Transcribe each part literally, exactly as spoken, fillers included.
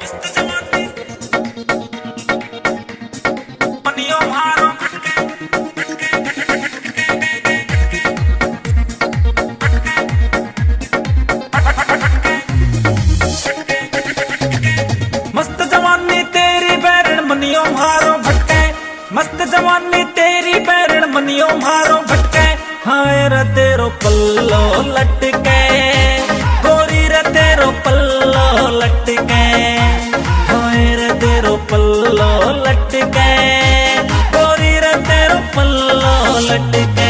मस्त जवानी तेरी बैरण मनियो मारो भटके। हाय रे तेरो पल्लो लटके, गोरी रे तेरो पल्लो लटके। हाय रे तेरो पल्लो लटके, गोरी रे तेरो पल्लो लटके।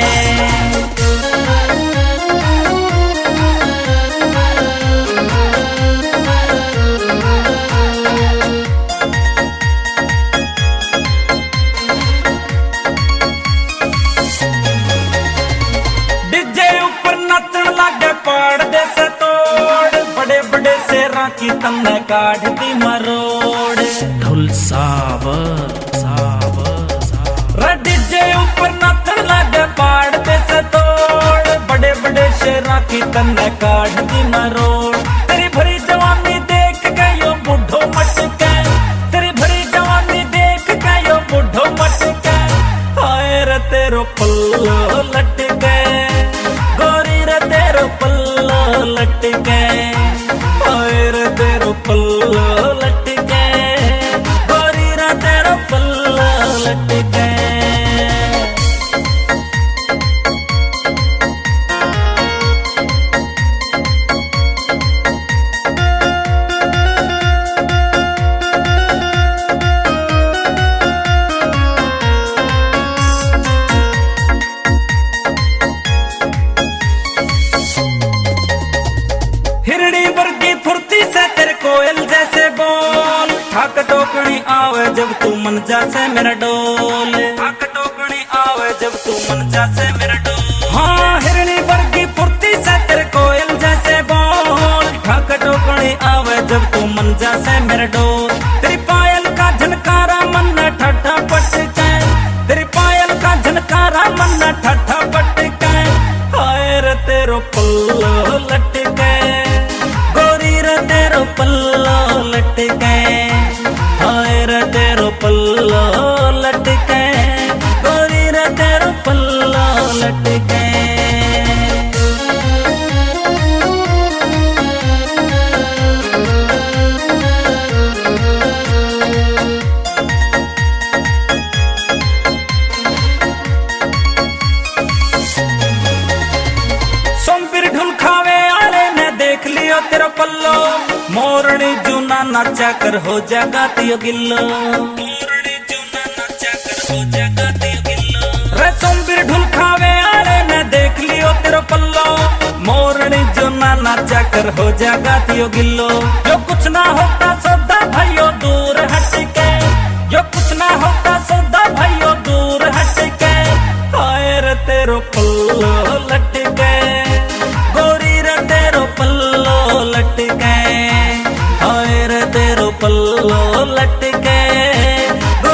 की तन्ने काढ़ दी मरोड़ ढोल सावर सावर सावर डीजे ऊपर नाचन लगे पाड़ पे से तोड़। बड़े बड़े शेरा की तन्ने काढ़ दी मरोड़। तेरी भरी जवानी देख के यो बुढ़ो मटके, तेरी भरी जवानी देख के यो बुढ़ो मटके। हाय रे तेरो पल्लो लटके, गोरी रे तेरो पल्लो लटके। तेरो पल्लो लटके, गोरी रा तेरो पल्लो लटके। हिरणी वर्गी फुर्ती से तेरे कोयल जैसे बोल। ठाक टोकनी आवे जब तू मन जा से मेरा डोल। ठाक टोकनी आवे जब तू मन जा से मेरा डोल। हाँ हिरणी वर्गी फुर्ती से तेरे कोयल जैसे बोल। ठाक टोकनी आवे जब तू मन जा से मेरा डोल। तेरी पायल का झनकारा मन ठट्ठा पटके, तेरी पायल का झनकारा मन ठट्ठा पटके। हाय रे तेरो पल्लो लटके, तेरो पल्लो लटके। हाय रे तेरो पल्लो लटके, गोरी रे तेरो पल्लो लटके। सोमपीर ढुल खावे आले ने देख लियो तेरा पल्लो। मोरनी जूना नाचा कर हो जागा तियो गिल्लो। मोरनी जूना नाचा कर हो जागा तियो गिल्लो। रे सोमबीर ढुल खावे आले ने देख लियो तेरो पल्लो। मोरनी जूना नाचा कर हो जागा तियो गिल्लो। जो कुछ ना होता सौदा भाइयों